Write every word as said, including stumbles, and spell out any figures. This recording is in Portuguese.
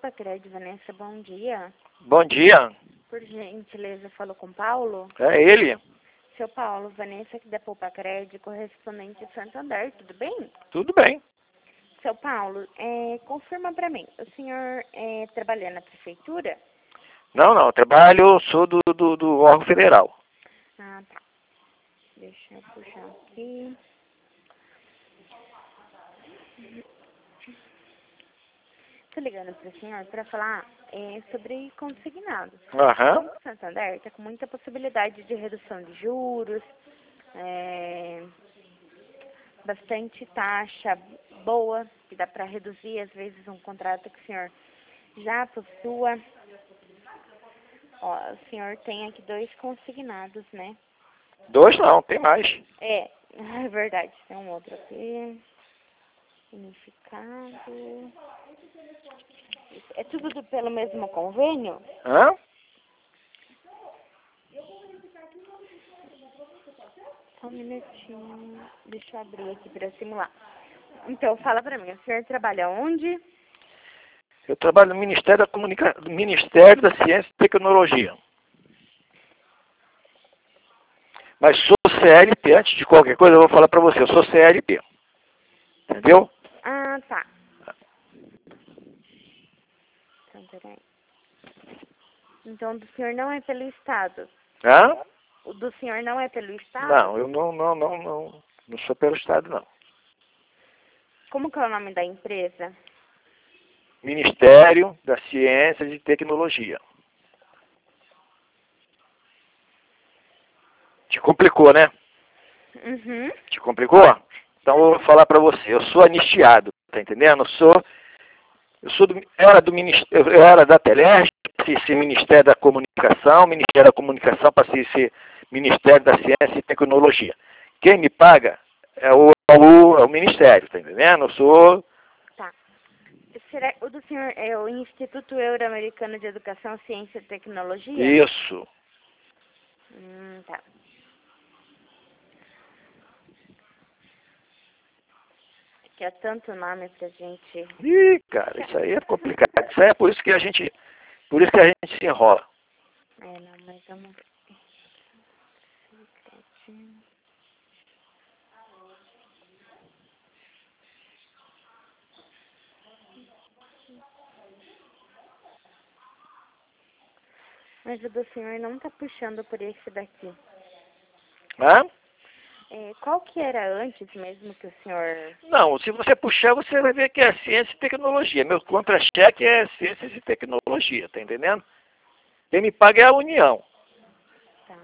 Pacred, Vanessa, bom dia. Bom dia. Por gentileza, falo com Paulo? É ele? Seu Paulo, Vanessa aqui da Pacred, correspondente de Santander, tudo bem? Tudo bem. Seu Paulo, é, confirma para mim, o senhor é, trabalha na prefeitura? Não, não, eu trabalho, sou do, do, do órgão federal. Ah, tá. Deixa eu puxar aqui. Estou ligando para o senhor para falar é, sobre consignados. Aham. Como o Santander está com muita possibilidade de redução de juros, é, bastante taxa boa, que dá para reduzir, às vezes, um contrato que o senhor já possua. Ó, o senhor tem aqui dois consignados, né? Dois não, tem mais. É, é verdade, tem um outro aqui. Unificado. É tudo do- pelo mesmo convênio? Hã? Só um minutinho. Deixa eu abrir aqui para simular. Então, fala pra mim, o senhor trabalha onde? Eu trabalho no Ministério da Comunica... Ministério da Ciência e Tecnologia. Mas sou C L T, antes de qualquer coisa eu vou falar pra você, eu sou C L T. Entendeu? Ah, tá. Então, peraí. Então, do senhor não é pelo Estado? Hã? O do senhor não é pelo Estado? Não, eu não, não, não, não, não sou pelo Estado, não. Como que é o nome da empresa? Ministério da Ciência e Tecnologia. Te complicou, né? Uhum. Te complicou? Então eu vou falar pra você, eu sou anistiado, tá entendendo? Eu sou, eu sou do, era do Ministério, eu era da Telesp, passei a ser Ministério da Comunicação, Ministério da Comunicação passei a ser Ministério da Ciência e Tecnologia. Quem me paga é o, é o, é o Ministério, tá entendendo? Eu sou... Tá. Será, o do senhor é o Instituto Euro-Americano de Educação, Ciência e Tecnologia? Isso. Hum, tá. Que é tanto nome pra gente. Ih, cara, isso aí é complicado. Isso aí é por isso que a gente, por isso que a gente se enrola. É, não, mas vamos ver. Mas o do senhor não tá puxando por esse daqui. Hã? É, qual que era antes mesmo que o senhor... Não, se você puxar, você vai ver que é ciência e tecnologia. Meu contra-cheque é ciência e tecnologia, tá entendendo? Quem me paga é a União. Tá.